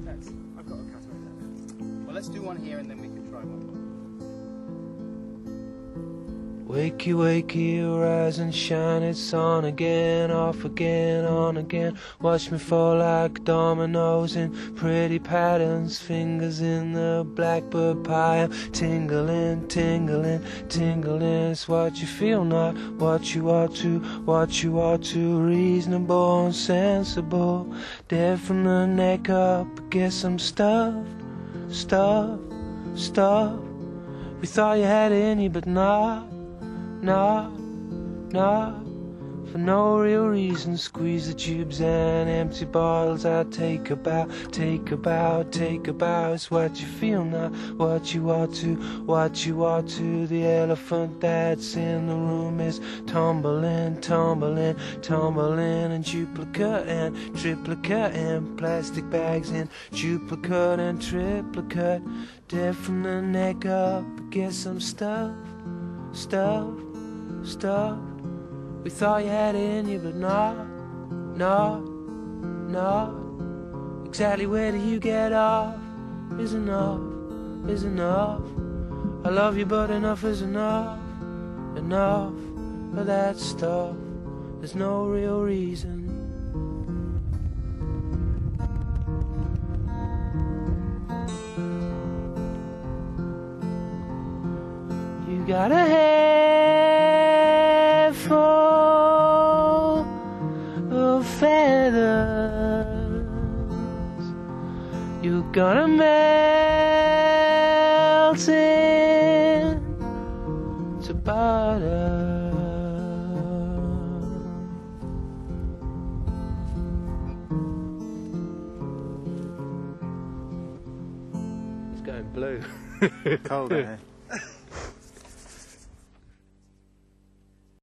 I've got a cutaway there. Well, let's do one here and then we can try one more. Wakey, wakey, rise and shine, it's on again, off again, on again. Watch me fall like dominoes in pretty patterns, fingers in the blackbird pie. I'm tingling, tingling, tingling. It's what you feel, not what you ought to, what you ought to. Reasonable and sensible, dead from the neck up. Guess I'm stuffed, stuffed, stuffed. We thought you had it in you, but not, for no real reason. Squeeze the tubes and empty bottles. I take a bow, take a bow, take a bow. It's what you feel, not what you ought to, what you ought to. The elephant that's in the room is tumbling, tumbling, tumbling. And duplicate and triplicate and plastic bags in duplicate and triplicate. Dead from the neck up. Guess I'm stuffed, stuffed, stuffed. We thought you had it in you, but not. Exactly where do you get off? Is enough, is enough. I love you, but enough is enough. Enough of that stuff. There's no real reason. You got a head full of feathers. You're gonna melt into butter. It's going blue. Cold, eh?